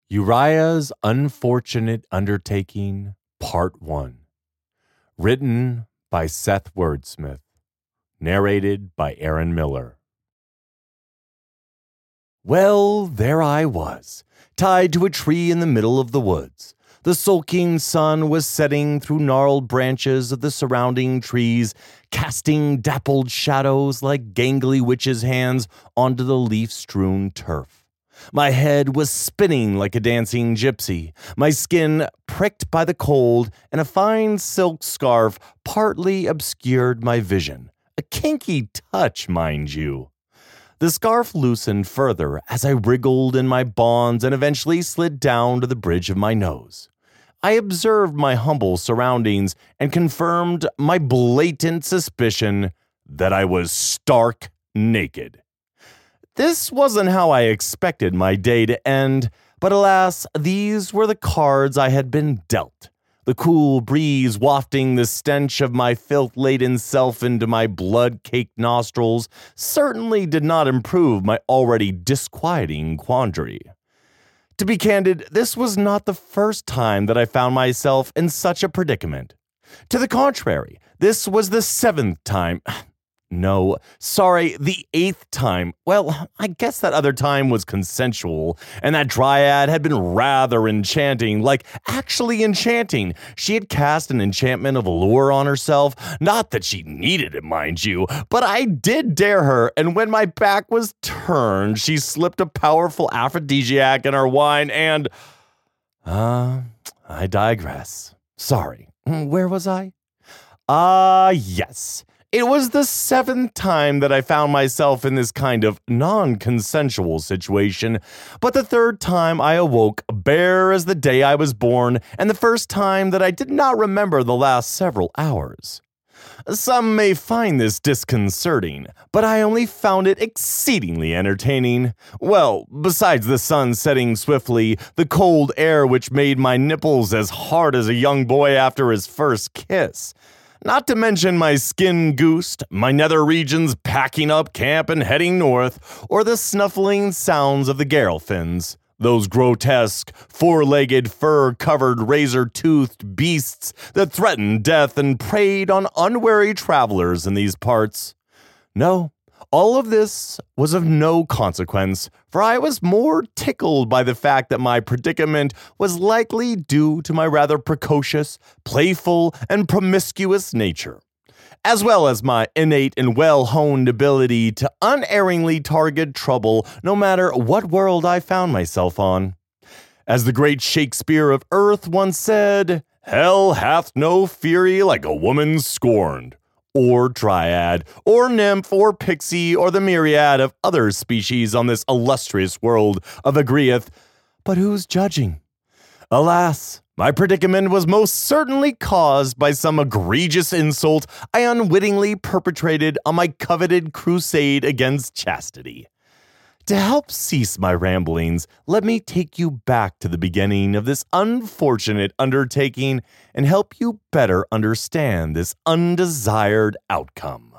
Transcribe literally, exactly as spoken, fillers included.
Uriah's Unfortunate Undertaking, Part one. Written by Seth Wordsmith. Narrated by Aaron Miller. Well, there I was, tied to a tree in the middle of the woods. The sulking sun was setting through gnarled branches of the surrounding trees, casting dappled shadows like gangly witches' hands onto the leaf-strewn turf. My head was spinning like a dancing gypsy, my skin pricked by the cold, and a fine silk scarf partly obscured my vision. A kinky touch, mind you. The scarf loosened further as I wriggled in my bonds and eventually slid down to the bridge of my nose. I observed my humble surroundings and confirmed my blatant suspicion that I was stark naked. This wasn't how I expected my day to end, but alas, these were the cards I had been dealt. The cool breeze wafting the stench of my filth-laden self into my blood-caked nostrils certainly did not improve my already disquieting quandary. To be candid, this was not the first time that I found myself in such a predicament. To the contrary, this was the seventh time... No, sorry, the eighth time. Well, I guess that other time was consensual, and that dryad had been rather enchanting, like actually enchanting. She had cast an enchantment of allure on herself, not that she needed it, mind you, but I did dare her, and when my back was turned, she slipped a powerful aphrodisiac in her wine, and... Uh, I digress. Sorry, where was I? Ah, uh, yes. It was the seventh time that I found myself in this kind of non-consensual situation, but the third time I awoke bare as the day I was born, and the first time that I did not remember the last several hours. Some may find this disconcerting, but I only found it exceedingly entertaining. Well, besides the sun setting swiftly, the cold air which made my nipples as hard as a young boy after his first kiss. Not to mention my skin goosed, my nether regions packing up camp and heading north, or the snuffling sounds of the Geralfins, those grotesque, four-legged, fur-covered, razor-toothed beasts that threatened death and preyed on unwary travelers in these parts. No, all of this was of no consequence, for I was more tickled by the fact that my predicament was likely due to my rather precocious, playful, and promiscuous nature, as well as my innate and well-honed ability to unerringly target trouble no matter what world I found myself on. As the great Shakespeare of Earth once said, "Hell hath no fury like a woman scorned," or dryad, or nymph, or pixie, or the myriad of other species on this illustrious world of agreeeth, but who's judging? Alas, my predicament was most certainly caused by some egregious insult I unwittingly perpetrated on my coveted crusade against chastity. To help cease my ramblings, let me take you back to the beginning of this unfortunate undertaking and help you better understand this undesired outcome.